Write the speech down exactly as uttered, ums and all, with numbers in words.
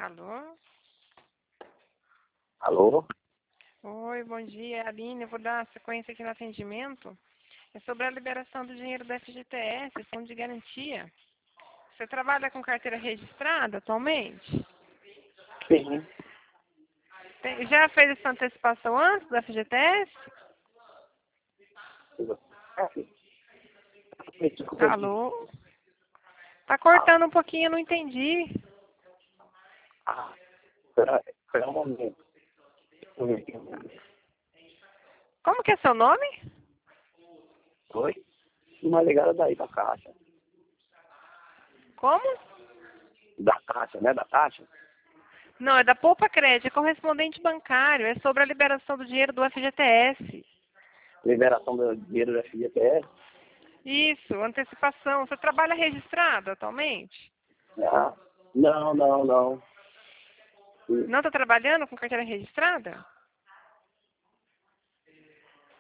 Alô? Alô? Oi, bom dia, Aline. Eu vou dar sequência aqui no atendimento. É sobre a liberação do dinheiro do F G T S, Fundo de Garantia. Você trabalha com carteira registrada atualmente? Sim. Tem- já fez essa antecipação antes do F G T S? Desculpa aqui. Alô? Tá cortando um pouquinho, eu não entendi. Ah, espera, espera um momento. Deixa eu ver aqui. Como que é seu nome? Oi? Uma ligada daí da caixa. Como? Da caixa, né? Da caixa? Não, é da Poupa Crédito, é correspondente bancário. É sobre a liberação do dinheiro do F G T S. Liberação do dinheiro do F G T S. Isso, antecipação. Você trabalha registrado atualmente? Ah, não, não, não. Não está trabalhando com carteira registrada?